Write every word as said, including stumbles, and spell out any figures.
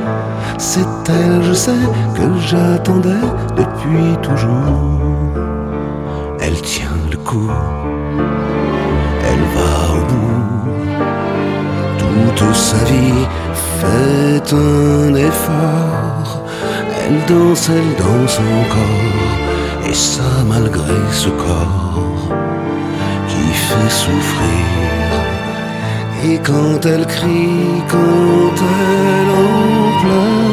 C'est elle, je sais, que j'attendais depuis toujours. Elle tient le coup, elle va au bout. Toute sa vie fait un effort. Elle danse, elle danse encore, et ça malgré ce corps qui fait souffrir. Et quand elle crie, quand elle en pleure,